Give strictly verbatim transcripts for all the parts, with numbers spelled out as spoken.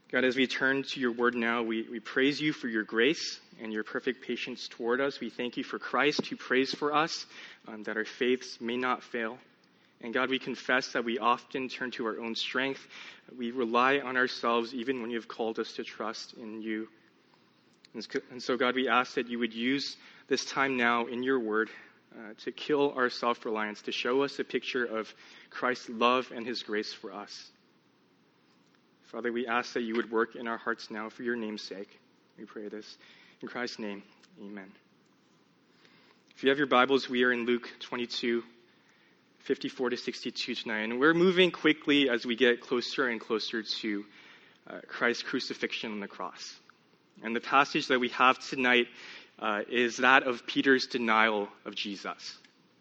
God, as we turn to your word now, we, we praise you for your grace and your perfect patience toward us. We thank you for Christ who prays for us, um, that our faiths may not fail. And God, we confess that we often turn to our own strength. We rely on ourselves even when you have called us to trust in you. And so, God, we ask that you would use this time now in your word uh, to kill our self-reliance, to show us a picture of Christ's love and his grace for us. Father, we ask that you would work in our hearts now for your name's sake. We pray this in Christ's name. Amen. If you have your Bibles, we are in Luke twenty-two, fifty-four to sixty-two tonight. And we're moving quickly as we get closer and closer to uh, Christ's crucifixion on the cross. And the passage that we have tonight uh, is that of Peter's denial of Jesus.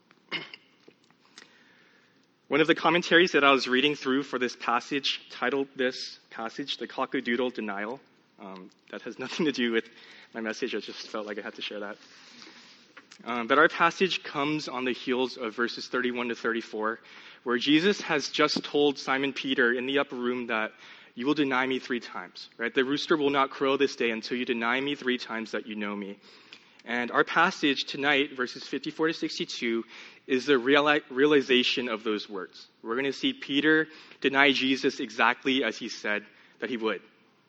One of the commentaries that I was reading through for this passage titled this passage, The Cockadoodle Denial. Um, that has nothing to do with my message. I just felt like I had to share that. Um, but our passage comes on the heels of verses thirty-one to thirty-four, where Jesus has just told Simon Peter in the upper room that you will deny me three times, right? The rooster will not crow this day until you deny me three times that you know me. And our passage tonight, verses fifty-four to sixty-two, is the reali- realization of those words. We're going to see Peter deny Jesus exactly as he said that he would.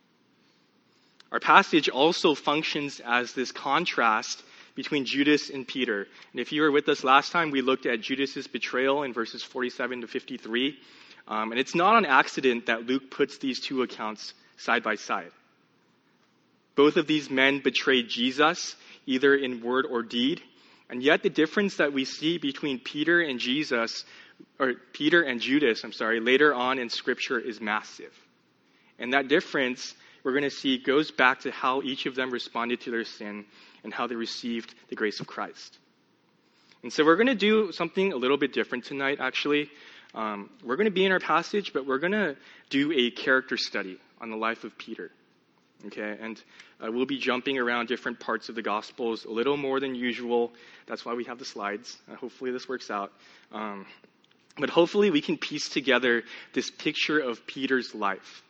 Our passage also functions as this contrast between Judas and Peter. And if you were with us last time, we looked at Judas's betrayal in verses forty-seven to fifty-three. Um, and it's not an accident that Luke puts these two accounts side by side. Both of these men betrayed Jesus, either in word or deed. And yet the difference that we see between Peter and Jesus, or Peter and Judas, I'm sorry, later on in Scripture is massive. And that difference, we're going to see, goes back to how each of them responded to their sin and how they received the grace of Christ. And so we're going to do something a little bit different tonight, actually. Um, we're going to be in our passage, but we're going to do a character study on the life of Peter. Okay, and uh, we'll be jumping around different parts of the Gospels a little more than usual. That's why we have the slides. Uh, hopefully this works out. Um, but hopefully we can piece together this picture of Peter's life.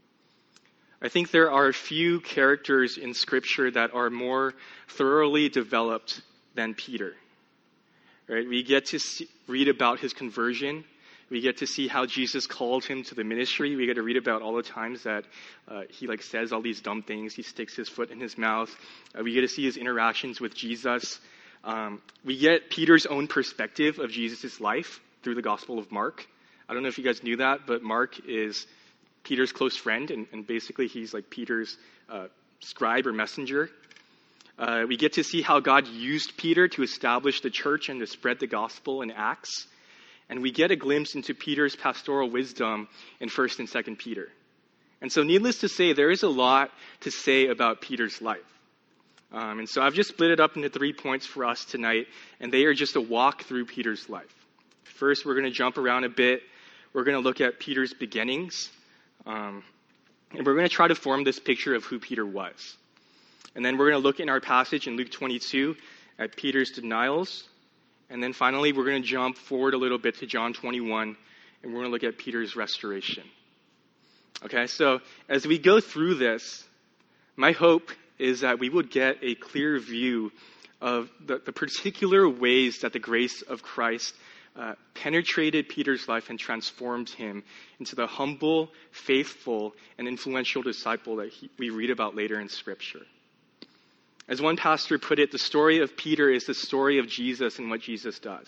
I think there are a few characters in Scripture that are more thoroughly developed than Peter. Right? We get to see, read about his conversion. We get to see how Jesus called him to the ministry. We get to read about all the times that uh, he like says all these dumb things. He sticks his foot in his mouth. Uh, we get to see his interactions with Jesus. Um, we get Peter's own perspective of Jesus' life through the Gospel of Mark. I don't know if you guys knew that, but Mark is Peter's close friend, and, and basically he's like Peter's uh, scribe or messenger. Uh, we get to see how God used Peter to establish the church and to spread the gospel in Acts. And we get a glimpse into Peter's pastoral wisdom in First and Second Peter. And so needless to say, there is a lot to say about Peter's life. Um, and so I've just split it up into three points for us tonight, and they are just a walk through Peter's life. First, we're going to jump around a bit. We're going to look at Peter's beginnings. Um, and we're going to try to form this picture of who Peter was. And then we're going to look in our passage in Luke twenty-two at Peter's denials. And then finally, we're going to jump forward a little bit to John twenty-one, and we're going to look at Peter's restoration. Okay, so as we go through this, my hope is that we would get a clear view of the, the particular ways that the grace of Christ uh, penetrated Peter's life and transformed him into the humble, faithful, and influential disciple that he, we read about later in Scripture. As one pastor put it, the story of Peter is the story of Jesus and what Jesus does.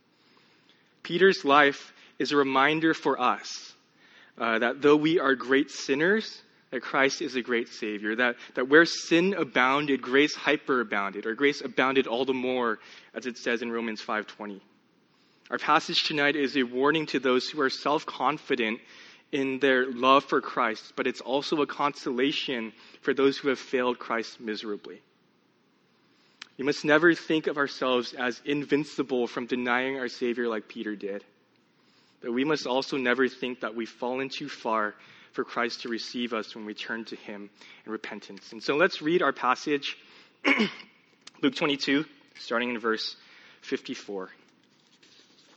Peter's life is a reminder for us uh, that though we are great sinners, that Christ is a great Savior. That, that where sin abounded, grace hyperabounded, or grace abounded all the more, as it says in Romans five twenty. Our passage tonight is a warning to those who are self-confident in their love for Christ, but it's also a consolation for those who have failed Christ miserably. We must never think of ourselves as invincible from denying our Savior like Peter did. But we must also never think that we've fallen too far for Christ to receive us when we turn to him in repentance. And so let's read our passage, Luke twenty-two, starting in verse fifty-four.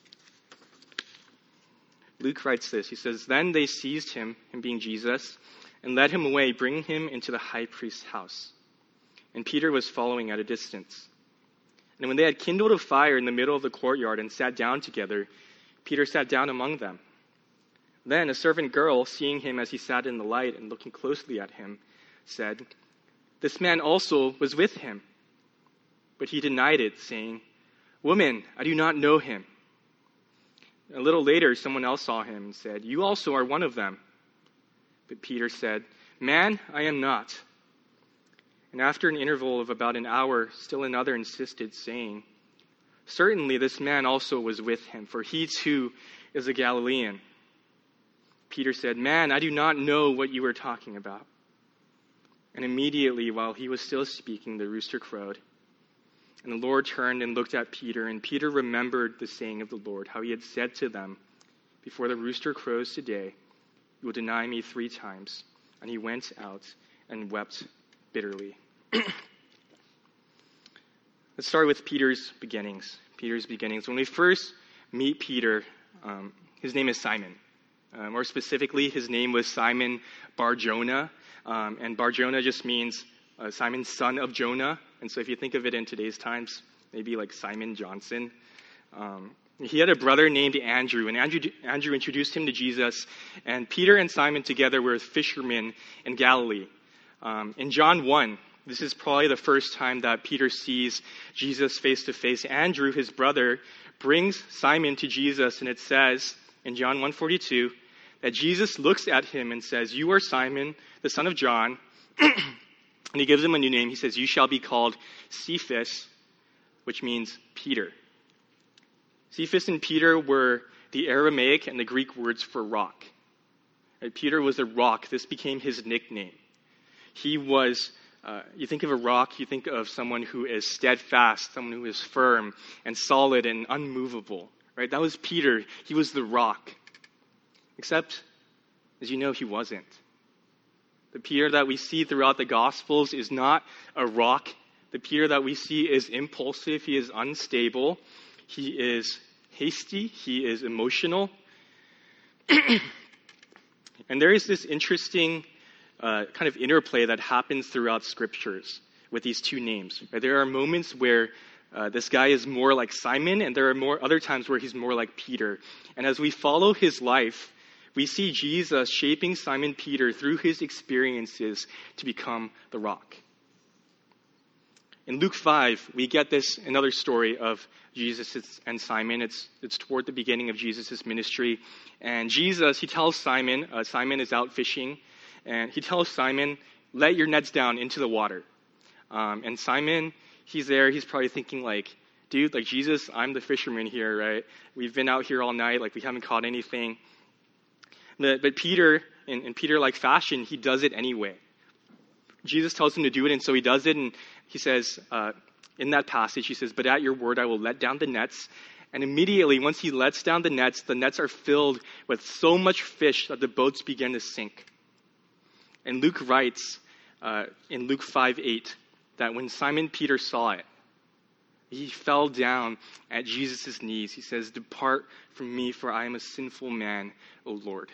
Luke writes this. He says, "Then they seized him, him being Jesus, and led him away, bringing him into the high priest's house. And Peter was following at a distance. And when they had kindled a fire in the middle of the courtyard and sat down together, Peter sat down among them. Then a servant girl, seeing him as he sat in the light and looking closely at him, said, "This man also was with him." But he denied it, saying, "Woman, I do not know him." A little later, someone else saw him and said, "You also are one of them." But Peter said, "Man, I am not." And after an interval of about an hour, still another insisted, saying, "Certainly this man also was with him, for he too is a Galilean." Peter said, "Man, I do not know what you are talking about." And immediately, while he was still speaking, the rooster crowed. And the Lord turned and looked at Peter, and Peter remembered the saying of the Lord, how he had said to them, "Before the rooster crows today, you will deny me three times." And he went out and wept bitterly. Let's start with Peter's beginnings. Peter's beginnings. When we first meet Peter, um, his name is Simon. Uh, more specifically, his name was Simon Bar-Jonah. Um, and Bar-Jonah just means uh, Simon, son of Jonah. And so if you think of it in today's times, maybe like Simon Johnson. Um, he had a brother named Andrew, and Andrew, Andrew introduced him to Jesus. And Peter and Simon together were fishermen in Galilee. Um, in John one, this is probably the first time that Peter sees Jesus face to face. Andrew, his brother, brings Simon to Jesus, and it says in John one forty-two that Jesus looks at him and says, "You are Simon, the son of John." And he gives him a new name. He says, "You shall be called Cephas," which means Peter. Cephas and Peter were the Aramaic and the Greek words for rock. Right? Peter was a rock. This became his nickname. He was, uh, you think of a rock, you think of someone who is steadfast, someone who is firm and solid and unmovable, right? That was Peter. He was the rock. Except, as you know, he wasn't. The Peter that we see throughout the Gospels is not a rock. The Peter that we see is impulsive. He is unstable. He is hasty. He is emotional. And there is this interesting Uh, kind of interplay that happens throughout scriptures with these two names. Right? There are moments where uh, this guy is more like Simon, and there are more other times where he's more like Peter. And as we follow his life, we see Jesus shaping Simon Peter through his experiences to become the rock. In Luke five, we get this another story of Jesus and Simon. It's it's toward the beginning of Jesus' ministry, and Jesus he tells Simon, uh, Simon is out fishing. And he tells Simon, "Let your nets down into the water." Um, and Simon, he's there. He's probably thinking like, "Dude, like Jesus, I'm the fisherman here, right? We've been out here all night. Like we haven't caught anything." But, but Peter, in, in Peter-like fashion, he does it anyway. Jesus tells him to do it, and so he does it. And he says, uh, in that passage, he says, "But at your word, I will let down the nets." And immediately, once he lets down the nets, the nets are filled with so much fish that the boats begin to sink. And Luke writes uh, in Luke five eight that when Simon Peter saw it, he fell down at Jesus' knees. He says, "Depart from me, for I am a sinful man, O Lord."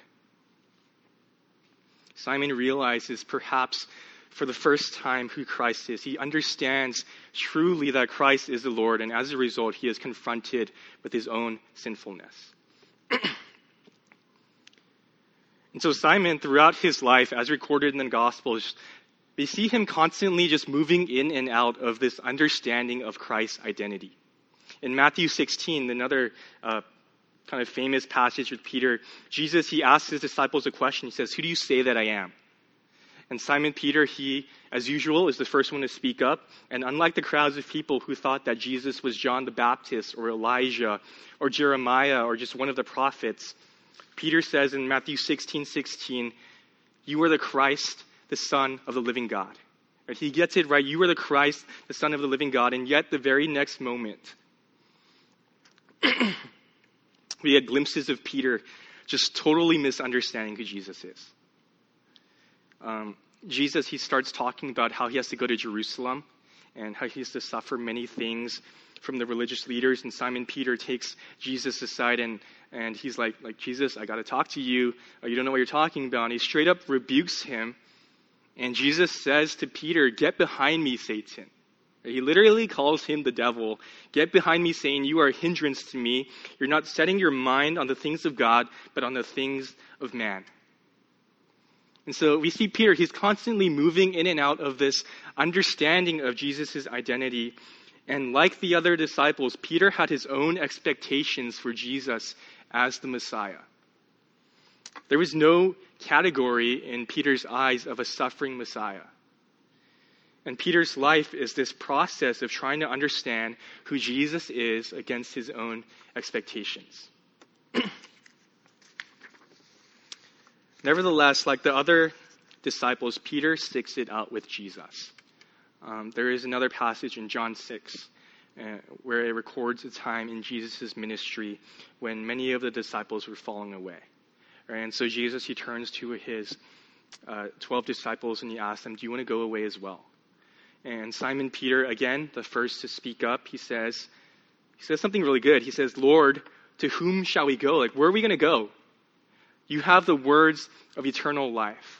Simon realizes perhaps for the first time who Christ is. He understands truly that Christ is the Lord, and as a result, he is confronted with his own sinfulness. And so Simon, throughout his life, as recorded in the Gospels, we see him constantly just moving in and out of this understanding of Christ's identity. In Matthew sixteen, another uh, kind of famous passage with Peter, Jesus, he asks his disciples a question. He says, "Who do you say that I am?" And Simon Peter, he, as usual, is the first one to speak up. And unlike the crowds of people who thought that Jesus was John the Baptist or Elijah or Jeremiah or just one of the prophets, Peter says in Matthew sixteen sixteen, "You are the Christ, the Son of the living God." Right? He gets it right. You are the Christ, the Son of the living God. And yet the very next moment, we had glimpses of Peter just totally misunderstanding who Jesus is. Um, Jesus, he starts talking about how he has to go to Jerusalem and how he has to suffer many things from the religious leaders, and Simon Peter takes Jesus aside, and, and he's like, like, Jesus, I got to talk to you. Uh, you don't know what you're talking about. And he straight up rebukes him. And Jesus says to Peter, get behind me, Satan. He literally calls him the devil. Get behind me, saying, you are a hindrance to me. You're not setting your mind on the things of God, but on the things of man. And so we see Peter, he's constantly moving in and out of this understanding of Jesus' identity. And like the other disciples, Peter had his own expectations for Jesus as the Messiah. There was no category in Peter's eyes of a suffering Messiah. And Peter's life is this process of trying to understand who Jesus is against his own expectations. Nevertheless, like the other disciples, Peter sticks it out with Jesus. Um, there is another passage in John six uh, where it records a time in Jesus' ministry when many of the disciples were falling away. Right? And so Jesus, he turns to his uh, twelve disciples and he asks them, do you want to go away as well? And Simon Peter, again, the first to speak up, he says, he says something really good. He says, Lord, to whom shall we go? Like, where are we going to go? You have the words of eternal life.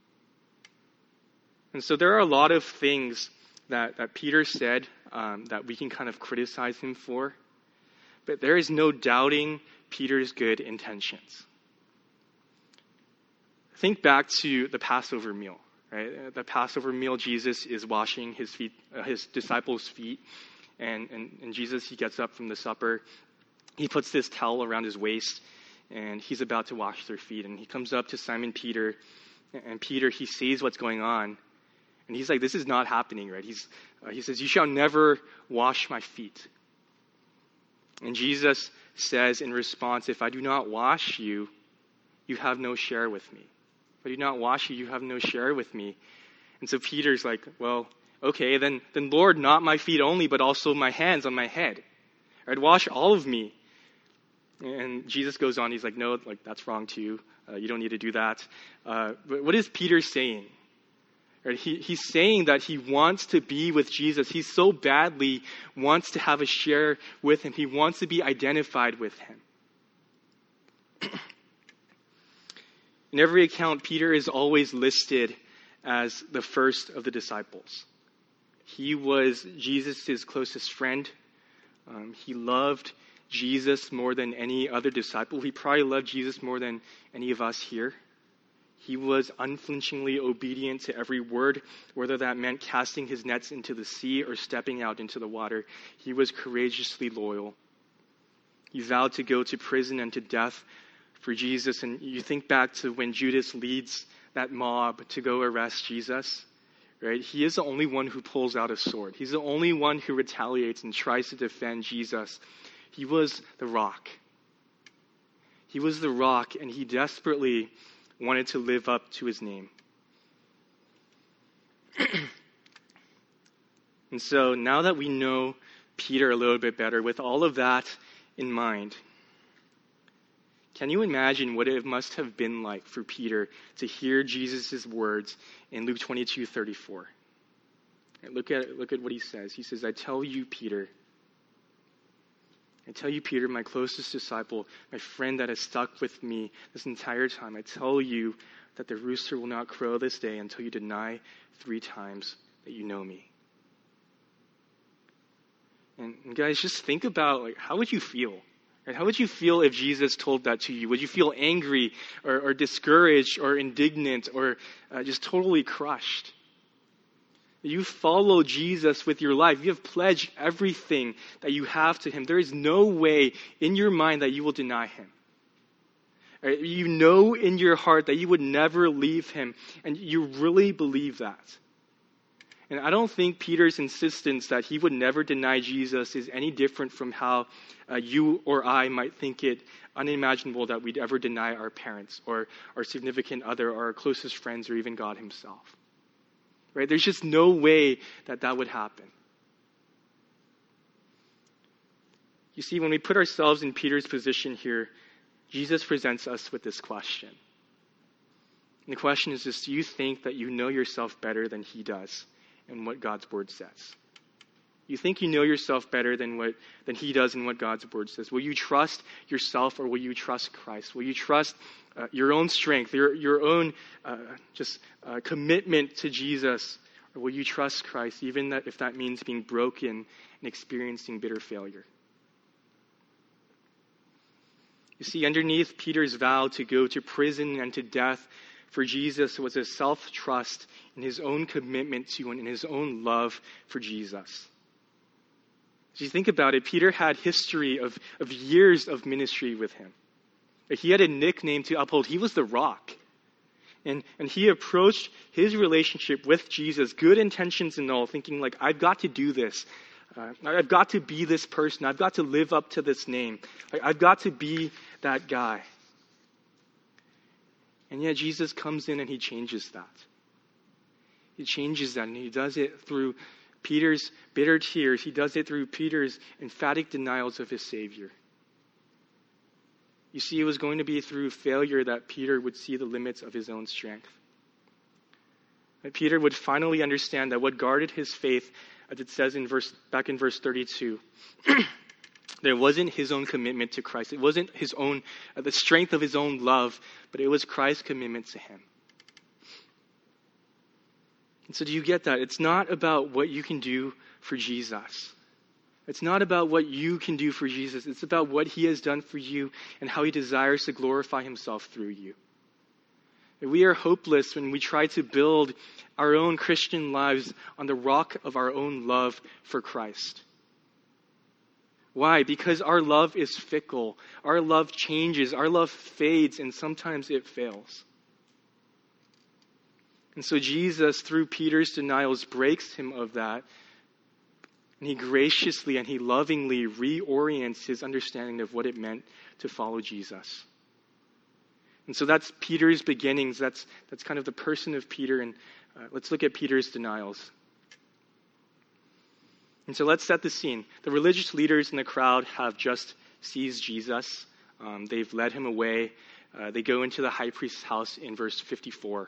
And so there are a lot of things that, that Peter said um, that we can kind of criticize him for. But there is no doubting Peter's good intentions. Think back to the Passover meal. Right? The Passover meal, Jesus is washing his feet, uh, his disciples' feet. And, and, and Jesus, he gets up from the supper. He puts this towel around his waist. And he's about to wash their feet. And he comes up to Simon Peter. And Peter, he sees what's going on. And he's like, this is not happening, right? He's, uh, he says, you shall never wash my feet. And Jesus says in response, if I do not wash you, you have no share with me. If I do not wash you, you have no share with me. And so Peter's like, well, okay, then, then Lord, not my feet only, but also my hands on my head. Right? Wash all of me. And Jesus goes on, he's like, no, like that's wrong too. Uh, you don't need to do that. Uh, but what is Peter saying? Right? He, he's saying that he wants to be with Jesus. He so badly wants to have a share with him. He wants to be identified with him. In every account, Peter is always listed as the first of the disciples. He was Jesus' closest friend. Um, he loved Jesus more than any other disciple. He probably loved Jesus more than any of us here. He was unflinchingly obedient to every word, whether that meant casting his nets into the sea or stepping out into the water. He was courageously loyal. He vowed to go to prison and to death for Jesus. And you think back to when Judas leads that mob to go arrest Jesus, right? He is the only one who pulls out a sword. He's the only one who retaliates and tries to defend Jesus. He was the rock. He was the rock, and he desperately wanted to live up to his name. And so now that we know Peter a little bit better, with all of that in mind, can you imagine what it must have been like for Peter to hear Jesus' words in Luke twenty-two thirty-four? Look at, look at what he says. He says, I tell you, Peter, I tell you, Peter, my closest disciple, my friend that has stuck with me this entire time, I tell you that the rooster will not crow this day until you deny three times that you know me. And, and guys, just think about, like, how would you feel? Right? How would you feel if Jesus told that to you? Would you feel angry or, or discouraged or indignant or uh, just totally crushed? You follow Jesus with your life. You have pledged everything that you have to him. There is no way in your mind that you will deny him. Right? You know in your heart that you would never leave him, and you really believe that. And I don't think Peter's insistence that he would never deny Jesus is any different from how uh, you or I might think it unimaginable that we'd ever deny our parents or our significant other or our closest friends or even God himself. Right? There's just no way that that would happen. You see, when we put ourselves in Peter's position here, Jesus presents us with this question. And the question is this: do you think that you know yourself better than he does and what God's word says? You think you know yourself better than what than he does and what God's word says. Will you trust yourself or will you trust Christ? Will you trust uh, your own strength, your, your own uh, just uh, commitment to Jesus? Or will you trust Christ, even that if that means being broken and experiencing bitter failure? You see, underneath Peter's vow to go to prison and to death for Jesus was a self-trust in his own commitment to and in his own love for Jesus. As you think about it, Peter had history of, of years of ministry with him. He had a nickname to uphold. He was the Rock. And, and he approached his relationship with Jesus, good intentions and all, thinking like, I've got to do this. Uh, I've got to be this person. I've got to live up to this name. Like, I've got to be that guy. And yet Jesus comes in and he changes that. He changes that, and he does it through Peter's bitter tears. He does it through Peter's emphatic denials of his Savior. You see, it was going to be through failure that Peter would see the limits of his own strength. That Peter would finally understand that what guarded his faith, as it says in verse back in verse thirty-two, that it wasn't his own commitment to Christ. It wasn't his own, uh, the strength of his own love, but it was Christ's commitment to him. And so do you get that? It's not about what you can do for Jesus. It's not about what you can do for Jesus. It's about what he has done for you and how he desires to glorify himself through you. And we are hopeless when we try to build our own Christian lives on the rock of our own love for Christ. Why? Because our love is fickle. Our love changes. Our love fades, and sometimes it fails. And so Jesus, through Peter's denials, breaks him of that. And he graciously and he lovingly reorients his understanding of what it meant to follow Jesus. And so that's Peter's beginnings. That's, that's kind of the person of Peter. And uh, let's look at Peter's denials. And so let's set the scene. The religious leaders in the crowd have just seized Jesus. Um, they've led him away. Uh, they go into the high priest's house in verse fifty-four.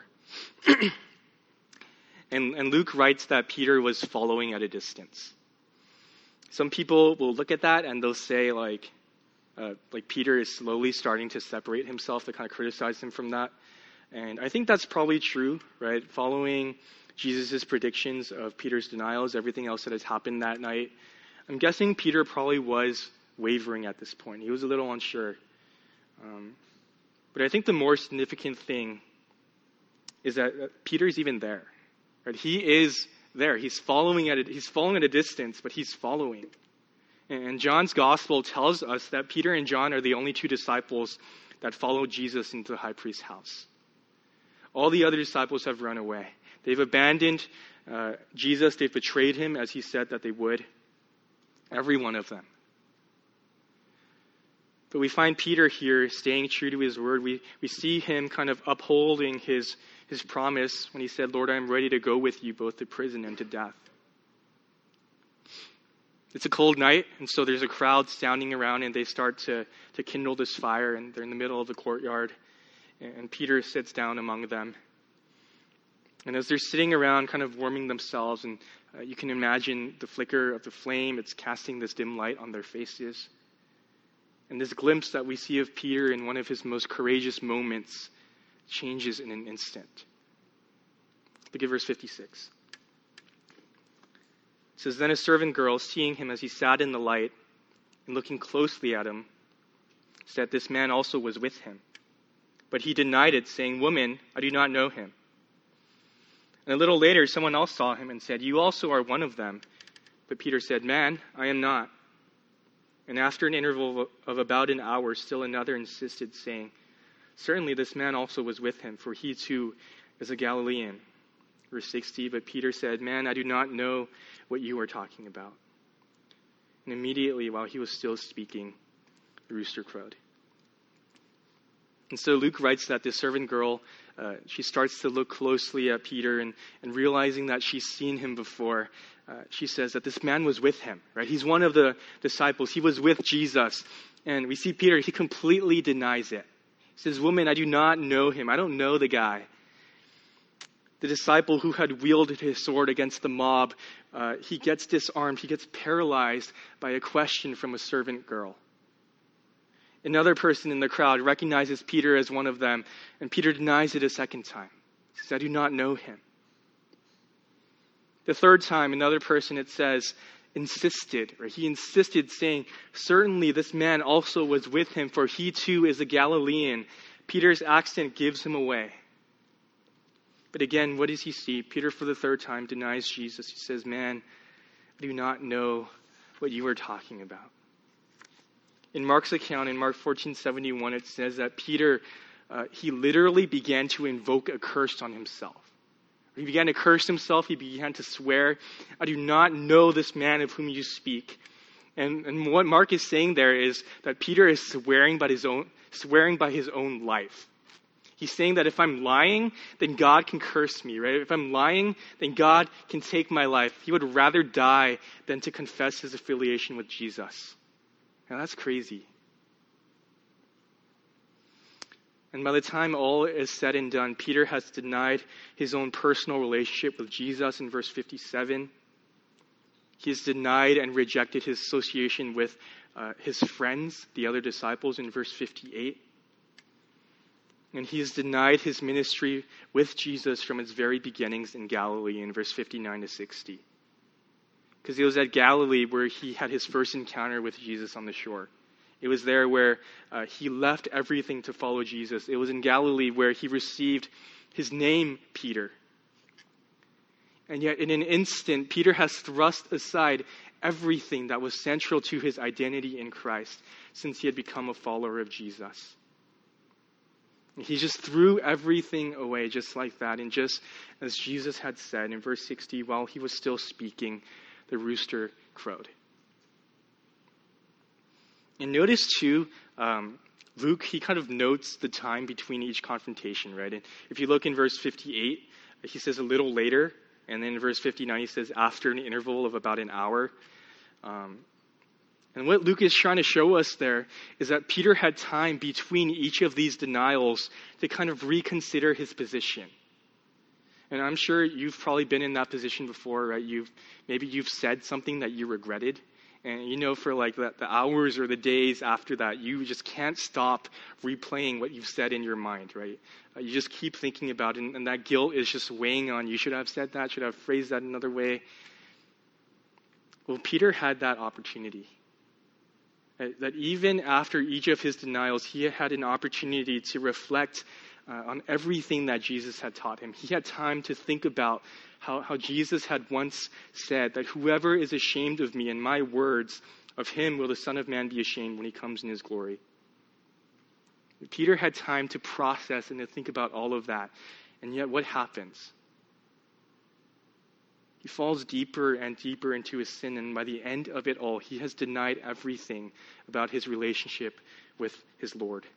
and, and Luke writes that Peter was following at a distance. Some people will look at that and they'll say like, uh, like Peter is slowly starting to separate himself. They kind of criticize him from that. And I think that's probably true, right? Following Jesus' predictions of Peter's denials, everything else that has happened that night, I'm guessing Peter probably was wavering at this point. He was a little unsure. Um, but I think the more significant thing is that Peter's even there. Right? He is there. He's following at a, he's following at a distance, but he's following. And John's gospel tells us that Peter and John are the only two disciples that followed Jesus into the high priest's house. All the other disciples have run away. They've abandoned uh, Jesus. They've betrayed him as he said that they would. Every one of them. But we find Peter here staying true to his word. We, we see him kind of upholding his, his promise when he said, Lord, I am ready to go with you both to prison and to death. It's a cold night, and so there's a crowd standing around, and they start to, to kindle this fire, and they're in the middle of the courtyard, and Peter sits down among them. And as they're sitting around kind of warming themselves, and uh, you can imagine the flicker of the flame, it's casting this dim light on their faces. And this glimpse that we see of Peter in one of his most courageous moments changes in an instant. Look at verse fifty-six. It says, Then a servant girl, seeing him as he sat in the light and looking closely at him, said, This man also was with him. But he denied it, saying, Woman, I do not know him. And a little later, someone else saw him and said, You also are one of them. But Peter said, Man, I am not. And after an interval of about an hour, still another insisted, saying, Certainly this man also was with him, for he too is a Galilean. Verse sixty, but Peter said, Man, I do not know what you are talking about. And immediately, while he was still speaking, the rooster crowed. And so Luke writes that this servant girl, uh, she starts to look closely at Peter, and, and realizing that she's seen him before, uh, she says that this man was with him, right? He's one of the disciples. He was with Jesus. And we see Peter, he completely denies it. He says, Woman, I do not know him. I don't know the guy. The disciple who had wielded his sword against the mob, uh, he gets disarmed. He gets paralyzed by a question from a servant girl. Another person in the crowd recognizes Peter as one of them, and Peter denies it a second time. He says, I do not know him. The third time, another person, it says, insisted, or he insisted, saying, certainly this man also was with him, for he too is a Galilean. Peter's accent gives him away. But again, what does he see? Peter, for the third time, denies Jesus. He says, man, I do not know what you are talking about. In Mark's account, in Mark fourteen seventy-one, it says that Peter, uh, he literally began to invoke a curse on himself. He began to curse himself. He began to swear, I do not know this man of whom you speak. And, and what Mark is saying there is that Peter is swearing by his own, swearing by his own life. He's saying that if I'm lying, then God can curse me, right? If I'm lying, then God can take my life. He would rather die than to confess his affiliation with Jesus. Now that's crazy. And by the time all is said and done, Peter has denied his own personal relationship with Jesus in verse fifty-seven. He has denied and rejected his association with uh, his friends, the other disciples, in verse fifty-eight. And he has denied his ministry with Jesus from its very beginnings in Galilee in verse fifty-nine to sixty. Because it was at Galilee where he had his first encounter with Jesus on the shore. It was there where uh, he left everything to follow Jesus. It was in Galilee where he received his name, Peter. And yet in an instant, Peter has thrust aside everything that was central to his identity in Christ since he had become a follower of Jesus. He just threw everything away just like that. And just as Jesus had said in verse sixty, while he was still speaking, the rooster crowed. And notice too, um, Luke, he kind of notes the time between each confrontation, right? And if you look in verse fifty-eight, he says a little later. And then in verse fifty-nine, he says after an interval of about an hour. Um, and what Luke is trying to show us there is that Peter had time between each of these denials to kind of reconsider his position. And I'm sure you've probably been in that position before, right? You've maybe you've said something that you regretted. And you know, for like the, the hours or the days after that, you just can't stop replaying what you've said in your mind, right? Uh, you just keep thinking about it, and, and that guilt is just weighing on you. Should I have said that? Should I have phrased that another way? Well, Peter had that opportunity. Uh, that even after each of his denials, he had an opportunity to reflect uh, on everything that Jesus had taught him. He had time to think about How, how Jesus had once said that whoever is ashamed of me and my words, of him will the Son of Man be ashamed when he comes in his glory. Peter had time to process and to think about all of that. And yet what happens? He falls deeper and deeper into his sin, and by the end of it all, he has denied everything about his relationship with his Lord.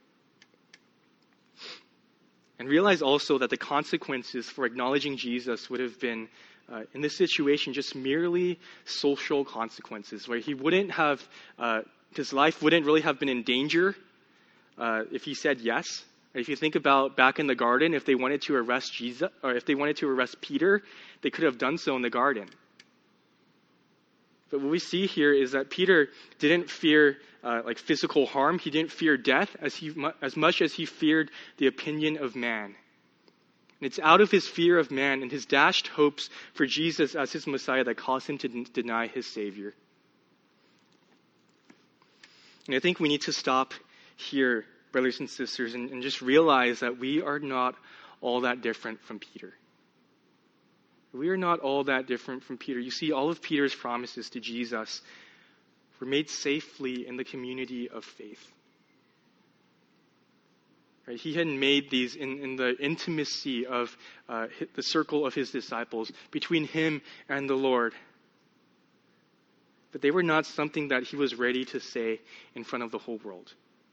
And realize also that the consequences for acknowledging Jesus would have been, uh, in this situation, just merely social consequences, where he wouldn't have, uh, his life wouldn't really have been in danger uh, if he said yes. If you think about back in the garden, if they wanted to arrest Jesus, or if they wanted to arrest Peter, they could have done so in the garden. But what we see here is that Peter didn't fear uh, like physical harm. He didn't fear death as he as much as he feared the opinion of man. And it's out of his fear of man and his dashed hopes for Jesus as his Messiah that caused him to d- deny his Savior. And I think we need to stop here, brothers and sisters, and, and just realize that we are not all that different from Peter. We are not all that different from Peter. You see, all of Peter's promises to Jesus were made safely in the community of faith. Right? He had made these in, in the intimacy of uh, the circle of his disciples, between him and the Lord. But they were not something that he was ready to say in front of the whole world.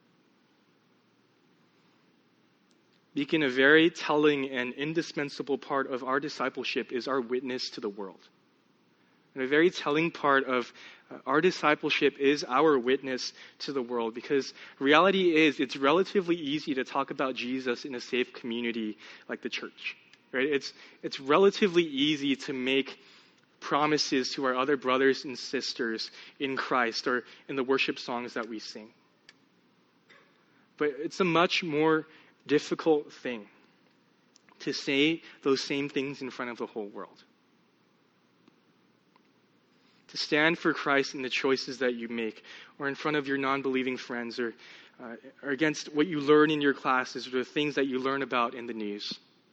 Beacon, a very telling and indispensable part of our discipleship is our witness to the world. And a very telling part of uh, our discipleship is our witness to the world, because reality is it's relatively easy to talk about Jesus in a safe community like the church. right? It's, it's relatively easy to make promises to our other brothers and sisters in Christ or in the worship songs that we sing. But it's a much more difficult thing to say those same things in front of the whole world. To stand for Christ in the choices that you make, or in front of your non-believing friends, or, uh, or against what you learn in your classes, or the things that you learn about in the news.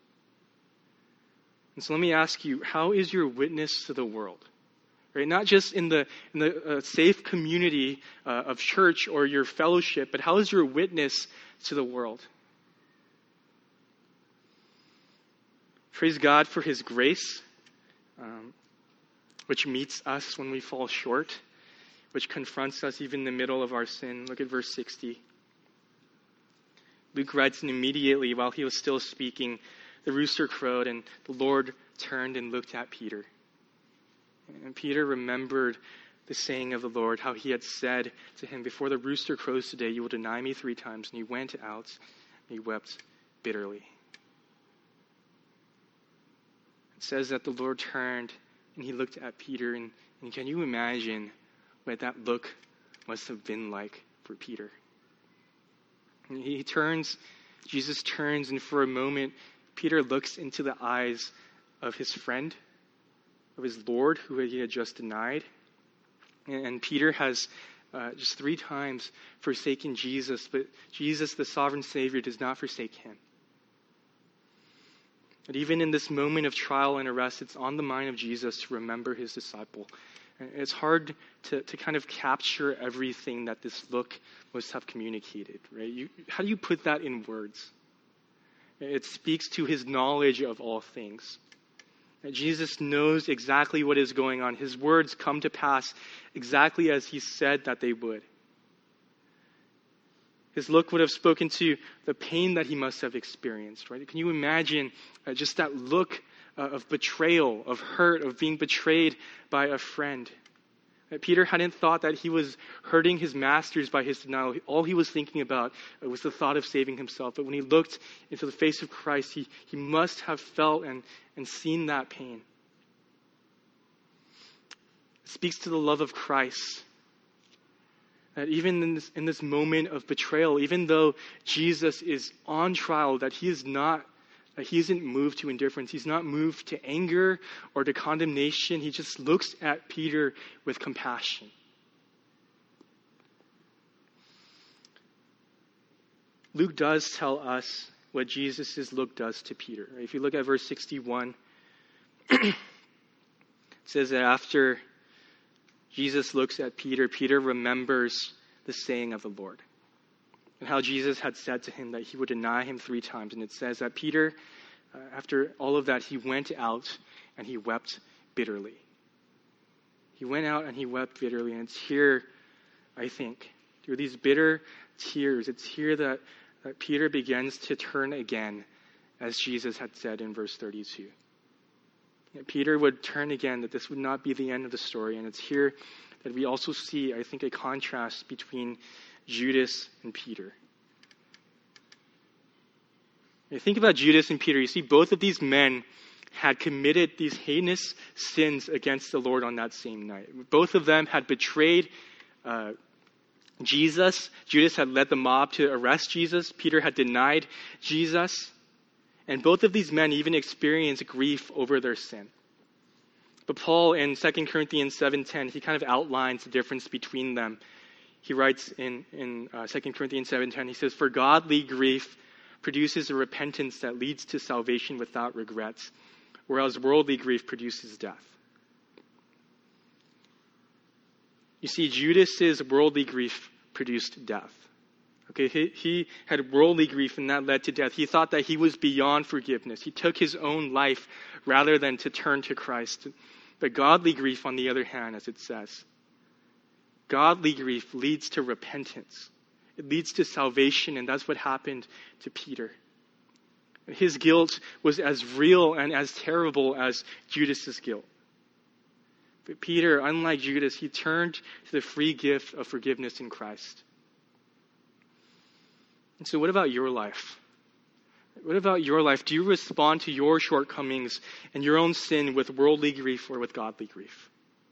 And so let me ask you, how is your witness to the world? Right? Not just in the, in the uh, safe community uh, of church or your fellowship, but how is your witness to the world? Praise God for His grace, um, which meets us when we fall short, which confronts us even in the middle of our sin. Look at verse sixty. Luke writes, and immediately while he was still speaking, the rooster crowed, and the Lord turned and looked at Peter. And Peter remembered the saying of the Lord, how He had said to him, before the rooster crows today, you will deny me three times. And he went out and he wept bitterly. It says that the Lord turned and He looked at Peter. And, and can you imagine what that look must have been like for Peter? And he turns, Jesus turns, and for a moment, Peter looks into the eyes of his friend, of his Lord, who he had just denied. And Peter has uh, just three times forsaken Jesus, but Jesus, the sovereign Savior, does not forsake him. But even in this moment of trial and arrest, it's on the mind of Jesus to remember His disciple. And it's hard to, to kind of capture everything that this look must have communicated, right? You, how do you put that in words? It speaks to His knowledge of all things. That Jesus knows exactly what is going on. His words come to pass exactly as He said that they would. His look would have spoken to the pain that He must have experienced, right? Can you imagine uh, just that look uh, of betrayal, of hurt, of being betrayed by a friend? Uh, Peter hadn't thought that he was hurting his masters by his denial. All he was thinking about uh, was the thought of saving himself. But when he looked into the face of Christ, he, he must have felt and, and seen that pain. It speaks to the love of Christ. That even in this, in this moment of betrayal, even though Jesus is on trial, that he is not, that he isn't moved to indifference. He's not moved to anger or to condemnation. He just looks at Peter with compassion. Luke does tell us what Jesus' look does to Peter. If you look at verse sixty-one, it says that after Jesus looks at Peter, Peter remembers the saying of the Lord and how Jesus had said to him that he would deny him three times. And it says that Peter, uh, after all of that, he went out and he wept bitterly. He went out and he wept bitterly. And it's here, I think, through these bitter tears, it's here that, that Peter begins to turn again, as Jesus had said in verse thirty-two. Peter would turn again, that this would not be the end of the story. And it's here that we also see, I think, a contrast between Judas and Peter. When you think about Judas and Peter, you see both of these men had committed these heinous sins against the Lord on that same night. Both of them had betrayed uh, Jesus. Judas had led the mob to arrest Jesus. Peter had denied Jesus. And both of these men even experienced grief over their sin. But Paul in Second Corinthians seven ten, he kind of outlines the difference between them. He writes in, in uh, Second Corinthians seven ten, he says, "For godly grief produces a repentance that leads to salvation without regrets, whereas worldly grief produces death." You see, Judas's worldly grief produced death. Okay, he, he had worldly grief and that led to death. He thought that he was beyond forgiveness. He took his own life rather than to turn to Christ. But godly grief, on the other hand, as it says, godly grief leads to repentance. It leads to salvation, and that's what happened to Peter. His guilt was as real and as terrible as Judas's guilt. But Peter, unlike Judas, he turned to the free gift of forgiveness in Christ. And so what about your life? What about your life? Do you respond to your shortcomings and your own sin with worldly grief or with godly grief?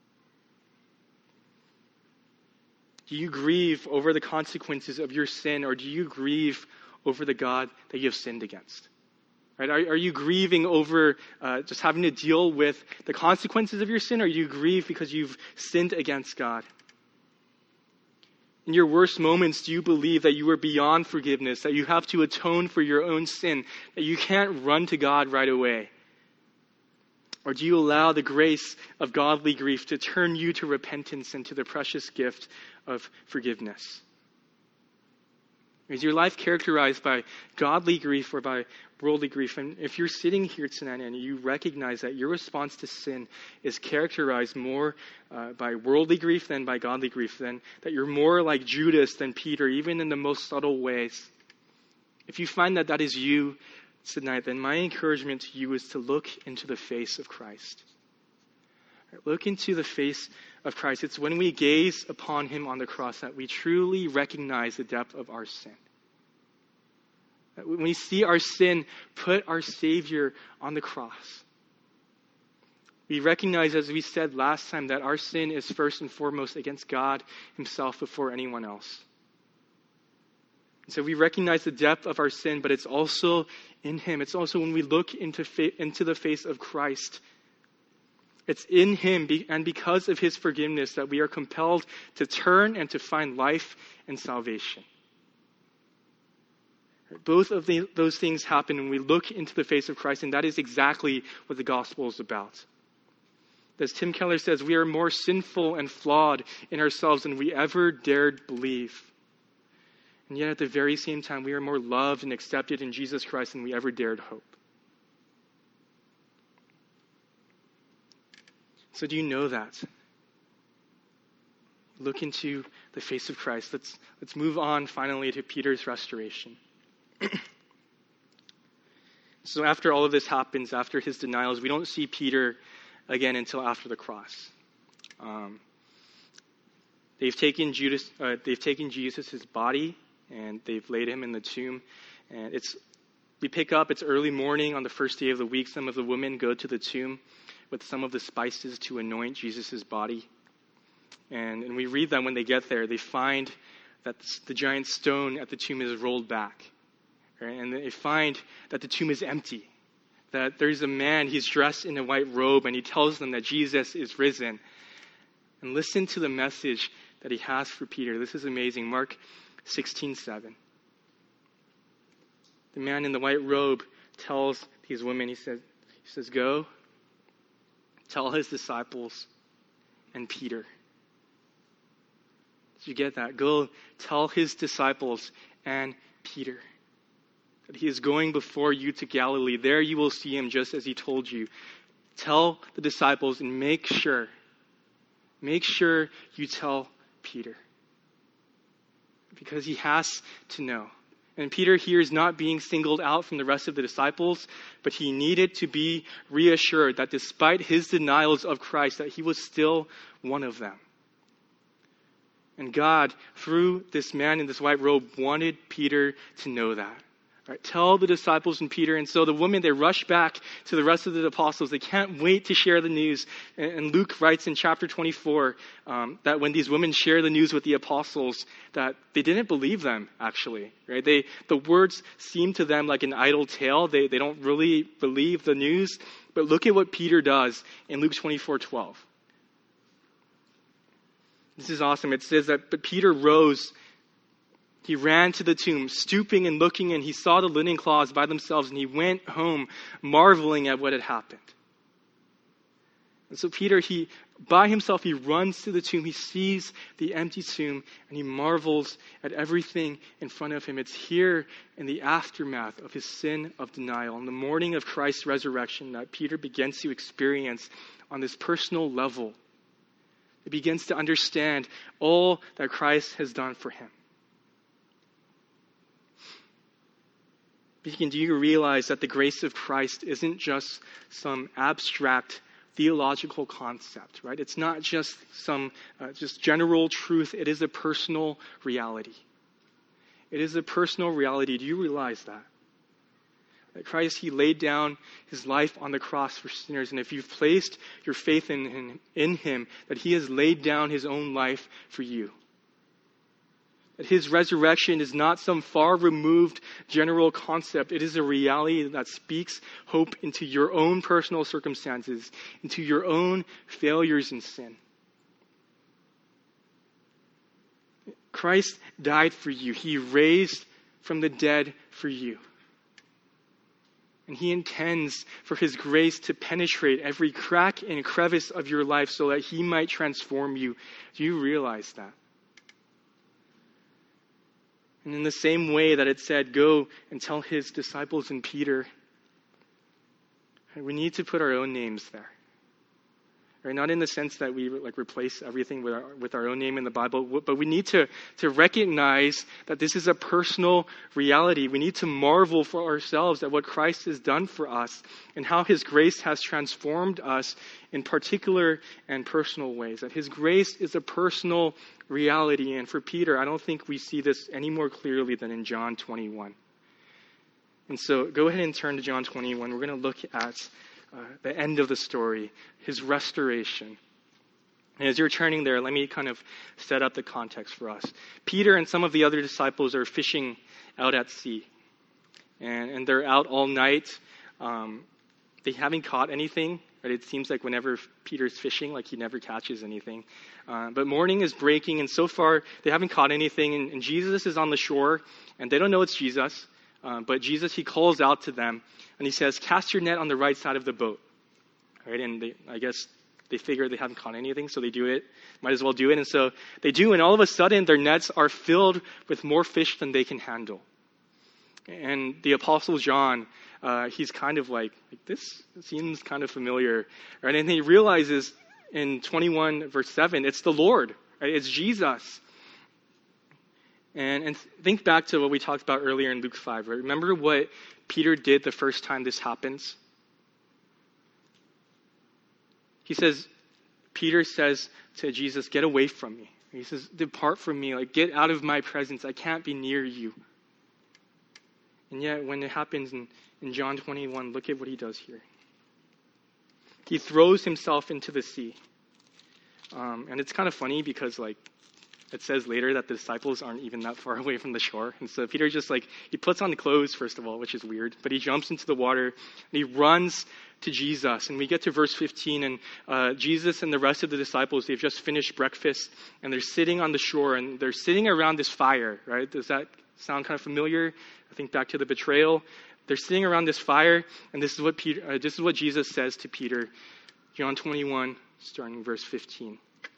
Do you grieve over the consequences of your sin, or do you grieve over the God that you have sinned against? Right? Are, are you grieving over uh, just having to deal with the consequences of your sin, or do you grieve because you've sinned against God? In your worst moments, do you believe that you are beyond forgiveness, that you have to atone for your own sin, that you can't run to God right away? Or do you allow the grace of godly grief to turn you to repentance and to the precious gift of forgiveness? Is your life characterized by godly grief or by worldly grief? And if you're sitting here tonight and you recognize that your response to sin is characterized more uh, by worldly grief than by godly grief, then that you're more like Judas than Peter, even in the most subtle ways. If you find that that is you tonight, then my encouragement to you is to look into the face of Christ. Look into the face of Christ. It's when we gaze upon him on the cross that we truly recognize the depth of our sin. When we see our sin put our Savior on the cross, we recognize, as we said last time, that our sin is first and foremost against God himself before anyone else. And so we recognize the depth of our sin, but it's also in him. It's also when we look into fa- into the face of Christ. It's in him be- and because of his forgiveness that we are compelled to turn and to find life and salvation. Both of the, those things happen when we look into the face of Christ, and that is exactly what the gospel is about. As Tim Keller says, we are more sinful and flawed in ourselves than we ever dared believe. And yet at the very same time, we are more loved and accepted in Jesus Christ than we ever dared hope. So do you know that? Look into the face of Christ. Let's, let's move on finally to Peter's restoration. So after all of this happens, after his denials, we don't see Peter again until after the cross. Um, they've taken Judas, uh, they've taken Jesus' body and they've laid him in the tomb. And it's we pick up. It's early morning on the first day of the week. Some of the women go to the tomb with some of the spices to anoint Jesus' body. And, and we read that when they get there, they find that the giant stone at the tomb is rolled back. Right? And they find that the tomb is empty. That there's a man, he's dressed in a white robe, and he tells them that Jesus is risen. And listen to the message that he has for Peter. This is amazing. Mark sixteen seven. The man in the white robe tells these women, he says, he says, go, tell his disciples and Peter. Did you get that? Go tell his disciples and Peter that he is going before you to Galilee. There you will see him just as he told you. Tell the disciples and make sure, make sure you tell Peter. Because he has to know. And Peter here is not being singled out from the rest of the disciples, but he needed to be reassured that despite his denials of Christ, that he was still one of them. And God, through this man in this white robe, wanted Peter to know that. Right, tell the disciples and Peter. And so the women, they rush back to the rest of the apostles. They can't wait to share the news. And Luke writes in chapter twenty-four um, that when these women share the news with the apostles, that they didn't believe them, actually. Right? They the words seem to them like an idle tale. They, they don't really believe the news. But look at what Peter does in Luke twenty-four twelve. This is awesome. It says that, but Peter rose. He ran to the tomb, stooping and looking, and he saw the linen cloths by themselves, and he went home marveling at what had happened. And so Peter, he by himself, he runs to the tomb. He sees the empty tomb, and he marvels at everything in front of him. It's here in the aftermath of his sin of denial, on the morning of Christ's resurrection, that Peter begins to experience on this personal level. He begins to understand all that Christ has done for him. Do you realize that the grace of Christ isn't just some abstract theological concept, right? It's not just some uh, just general truth. It is a personal reality. It is a personal reality. Do you realize that? That Christ, he laid down his life on the cross for sinners. And if you've placed your faith in him, in him, that he has laid down his own life for you. That his resurrection is not some far removed general concept. It is a reality that speaks hope into your own personal circumstances, into your own failures and sin. Christ died for you. He raised from the dead for you. And he intends for his grace to penetrate every crack and crevice of your life so that he might transform you. Do you realize that? And in the same way that it said, go and tell his disciples and Peter, we need to put our own names there. Right? Not in the sense that we like replace everything with our, with our own name in the Bible, but we need to, to recognize that this is a personal reality. We need to marvel for ourselves at what Christ has done for us and how his grace has transformed us in particular and personal ways. That his grace is a personal reality. And for Peter, I don't think we see this any more clearly than in John twenty-one. And so go ahead and turn to John twenty-one. We're going to look at Uh, the end of the story, his restoration. And as you're turning there, let me kind of set up the context for us. Peter and some of the other disciples are fishing out at sea. And, and they're out all night. Um, they haven't caught anything. Right? It seems like whenever Peter's fishing, like he never catches anything. Uh, but morning is breaking, and so far they haven't caught anything. And, and Jesus is on the shore, and they don't know it's Jesus. Uh, but Jesus, he calls out to them, and he says, cast your net on the right side of the boat. All right, and they, I guess they figure they haven't caught anything, so they do it. Might as well do it. And so they do, and all of a sudden, their nets are filled with more fish than they can handle. And the Apostle John, uh, he's kind of like, like, this seems kind of familiar. Right? And he realizes in twenty-one, verse seven, it's the Lord. Right? It's Jesus. And, and think back to what we talked about earlier in Luke five. Right? Remember what Peter did the first time this happens? He says, Peter says to Jesus, get away from me. He says, depart from me. Like, get out of my presence. I can't be near you. And yet, when it happens in, in John twenty-one, look at what he does here. He throws himself into the sea. Um, and it's kind of funny because, like, it says later that the disciples aren't even that far away from the shore. And so Peter just like, he puts on the clothes, first of all, which is weird. But he jumps into the water and he runs to Jesus. And we get to verse fifteen, and uh, Jesus and the rest of the disciples, they've just finished breakfast. And they're sitting on the shore and they're sitting around this fire, right? Does that sound kind of familiar? I think back to the betrayal. They're sitting around this fire. And this is what Peter, uh, this is what Jesus says to Peter. John twenty-one, starting verse fifteen.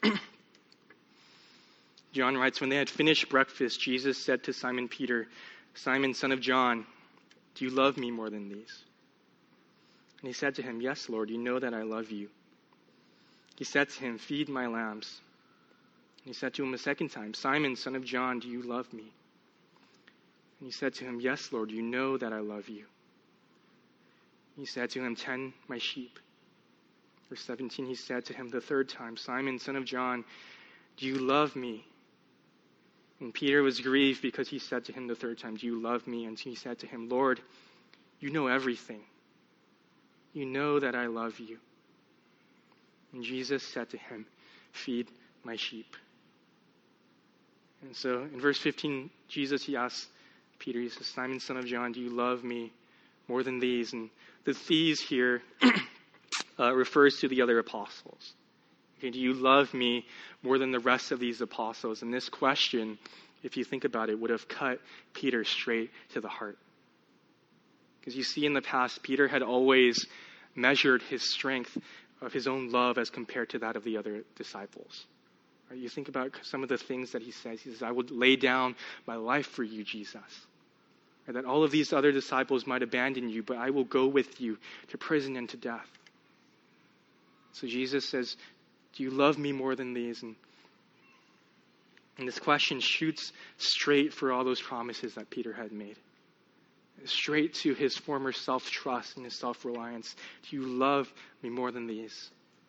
John writes, when they had finished breakfast, Jesus said to Simon Peter, Simon, son of John, do you love me more than these? And he said to him, yes, Lord, you know that I love you. He said to him, feed my lambs. And he said to him a second time, Simon, son of John, do you love me? And he said to him, yes, Lord, you know that I love you. He said to him, tend my sheep. Verse seventeen, he said to him the third time, Simon, son of John, do you love me? And Peter was grieved because he said to him the third time, do you love me? And he said to him, Lord, you know everything. You know that I love you. And Jesus said to him, feed my sheep. And so in verse fifteen, Jesus, he asks Peter, he says, Simon, son of John, do you love me more than these? And the these here uh, refers to the other apostles. Okay, do you love me more than the rest of these apostles? And this question, if you think about it, would have cut Peter straight to the heart. Because you see in the past, Peter had always measured his strength of his own love as compared to that of the other disciples. Right? You think about some of the things that he says. He says, I would lay down my life for you, Jesus. Right? That all of these other disciples might abandon you, but I will go with you to prison and to death. So Jesus says, do you love me more than these? And, and this question shoots straight for all those promises that Peter had made. Straight to his former self-trust and his self-reliance. Do you love me more than these?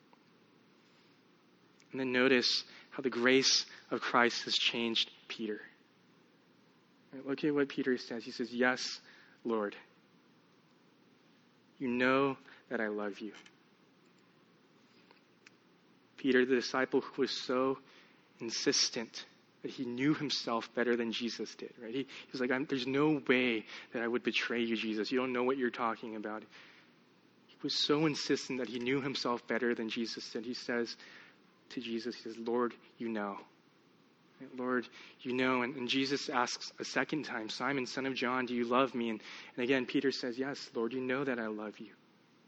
And then notice how the grace of Christ has changed Peter. Right, look at what Peter says. He says, yes, Lord. you know that I love you. Peter, the disciple who was so insistent that he knew himself better than Jesus did, right? He, he was like, I'm, there's no way that I would betray you, Jesus. You don't know what you're talking about. He was so insistent that he knew himself better than Jesus did. He says to Jesus, he says, Lord, you know. Lord, you know. And, and Jesus asks a second time, Simon, son of John, do you love me? And, and again, Peter says, yes, Lord, you know that I love you.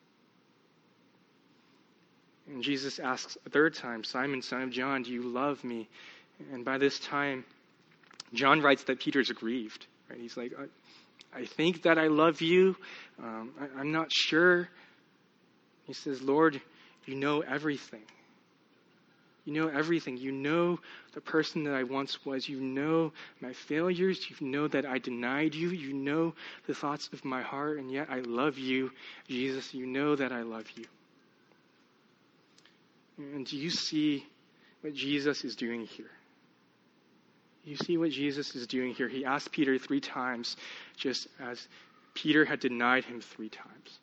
And Jesus asks a third time, Simon, son of John, do you love me? And by this time, John writes that Peter's grieved. Right? He's like, I, I think that I love you. Um, I, I'm not sure. He says, Lord, you know everything. You know everything. You know the person that I once was. You know my failures. You know that I denied you. You know the thoughts of my heart, and yet I love you, Jesus. You know that I love you. And do you see what Jesus is doing here? You see what Jesus is doing here? He asked Peter three times, just as Peter had denied him three times.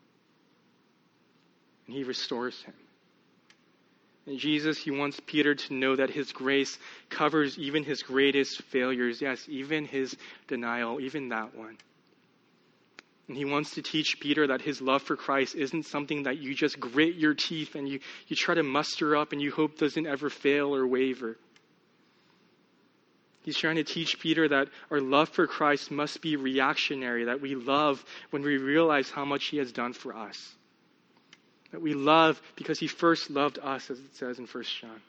And he restores him. And Jesus, he wants Peter to know that his grace covers even his greatest failures. Yes, even his denial, even that one. And he wants to teach Peter that his love for Christ isn't something that you just grit your teeth and you, you try to muster up and you hope doesn't ever fail or waver. He's trying to teach Peter that our love for Christ must be reactionary, that we love when we realize how much he has done for us. That we love because he first loved us, as it says in First John.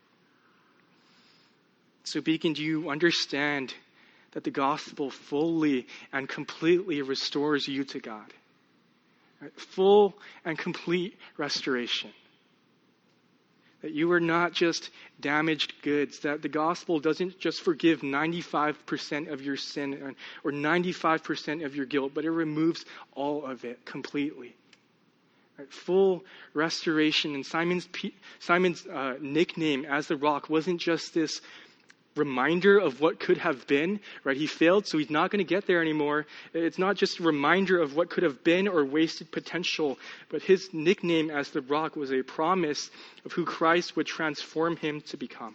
So, Beacon, do you understand that the gospel fully and completely restores you to God? Right? Full and complete restoration. That you are not just damaged goods. That the gospel doesn't just forgive ninety-five percent of your sin or ninety-five percent of your guilt, but it removes all of it completely. Right? Full restoration. And Simon's Simon's uh, nickname as the Rock wasn't just this reminder of what could have been, right? He failed, so he's not going to get there anymore. It's not just a reminder of what could have been or wasted potential, but his nickname as the Rock was a promise of who Christ would transform him to become.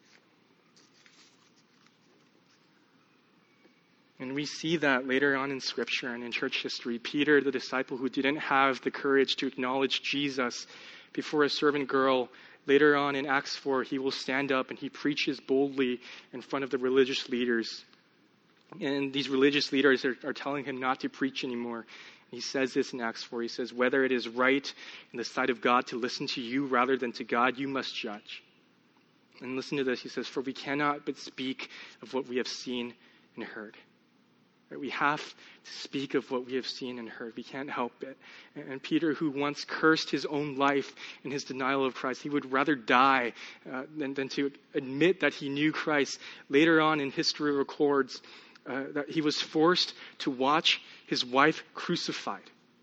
And we see that later on in Scripture and in church history. Peter, the disciple who didn't have the courage to acknowledge Jesus before a servant girl, later on in Acts four, he will stand up and he preaches boldly in front of the religious leaders. And these religious leaders are, are telling him not to preach anymore. He says this in Acts four. He says, whether it is right in the sight of God to listen to you rather than to God, you must judge. And listen to this. He says, for we cannot but speak of what we have seen and heard. We have to speak of what we have seen and heard. We can't help it. And Peter, who once cursed his own life in his denial of Christ, he would rather die uh, than, than to admit that he knew Christ. Later on in history records uh, that he was forced to watch his wife crucified.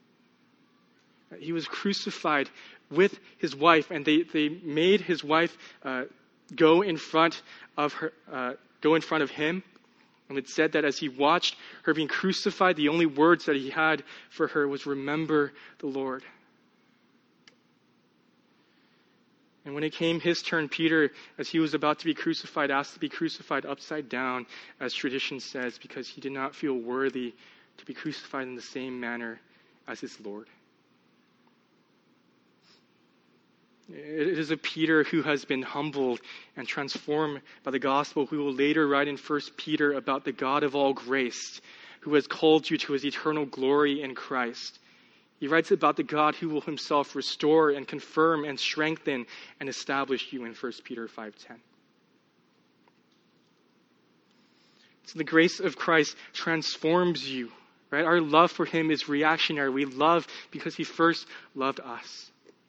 He was crucified with his wife, and they, they made his wife uh, go in front of her, uh, go in front of him. And it said that as he watched her being crucified, the only words that he had for her was, remember the Lord. And when it came his turn, Peter, as he was about to be crucified, asked to be crucified upside down, as tradition says, because he did not feel worthy to be crucified in the same manner as his Lord. It is a Peter who has been humbled and transformed by the gospel, who will later write in First Peter about the God of all grace, who has called you to his eternal glory in Christ. He writes about the God who will himself restore and confirm and strengthen and establish you in First Peter five ten. So the grace of Christ transforms you, right? Our love for him is reactionary. We love because he first loved us.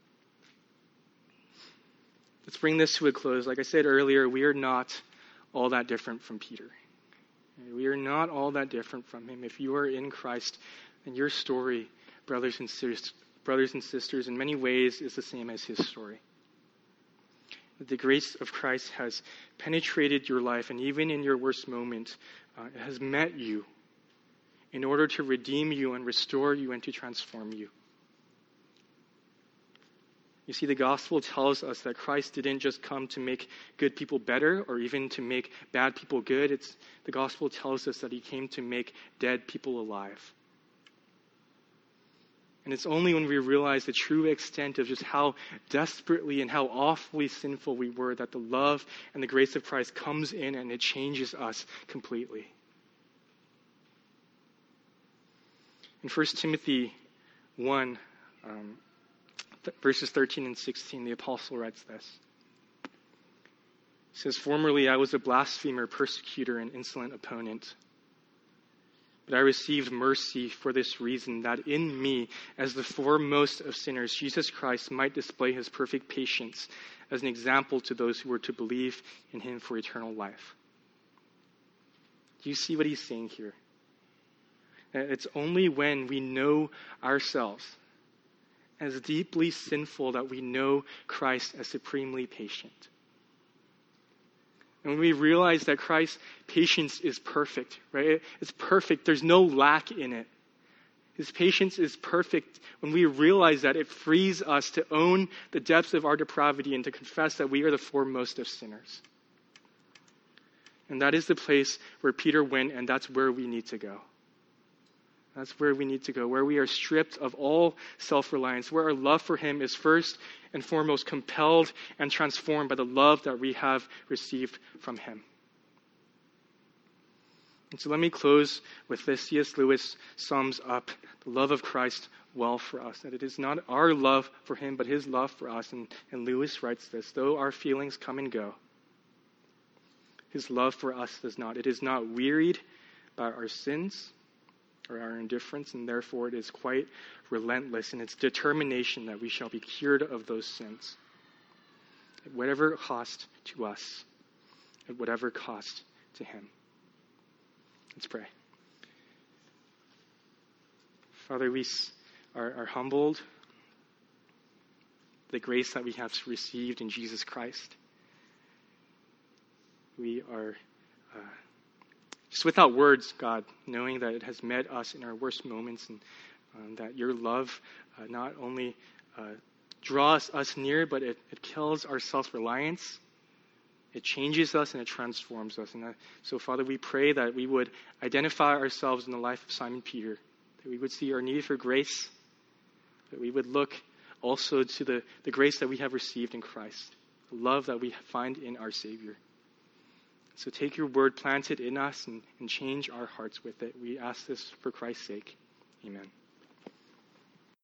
Let's bring this to a close. Like I said earlier, we are not all that different from Peter. We are not all that different from him. If you are in Christ, then your story, brothers and sisters, brothers and sisters, in many ways is the same as his story. The grace of Christ has penetrated your life, and even in your worst moment, uh, it has met you in order to redeem you and restore you and to transform you. You see, the gospel tells us that Christ didn't just come to make good people better or even to make bad people good. It's, the gospel tells us that he came to make dead people alive. And it's only when we realize the true extent of just how desperately and how awfully sinful we were that the love and the grace of Christ comes in and it changes us completely. In First Timothy one, um, th- verses thirteen and sixteen, the apostle writes this. He says, "Formerly I was a blasphemer, persecutor, and insolent opponent. But I received mercy for this reason, that in me, as the foremost of sinners, Jesus Christ might display his perfect patience as an example to those who were to believe in him for eternal life." Do you see what he's saying here? It's only when we know ourselves as deeply sinful that we know Christ as supremely patient. And when we realize that Christ's patience is perfect, right? It's perfect. There's no lack in it. His patience is perfect. When we realize that, it frees us to own the depths of our depravity and to confess that we are the foremost of sinners. And that is the place where Peter went, and that's where we need to go. That's where we need to go, where we are stripped of all self-reliance, where our love for him is first and foremost compelled and transformed by the love that we have received from him. And so let me close with this. C S Lewis sums up the love of Christ well for us, that it is not our love for him, but his love for us. And, and Lewis writes this: "Though our feelings come and go, his love for us does not. It is not wearied by our sins or our indifference, and therefore it is quite relentless in its determination that we shall be cured of those sins, at whatever cost to us, at whatever cost to him." Let's pray. Father, we are, are humbled the grace that we have received in Jesus Christ. We are uh, just without words, God, knowing that it has met us in our worst moments, and um, that your love uh, not only uh, draws us near, but it, it kills our self-reliance. It changes us and it transforms us. And that, so, Father, we pray that we would identify ourselves in the life of Simon Peter, that we would see our need for grace, that we would look also to the, the grace that we have received in Christ, the love that we find in our Savior. So take your word, plant it in us, and, and change our hearts with it. We ask this for Christ's sake. Amen.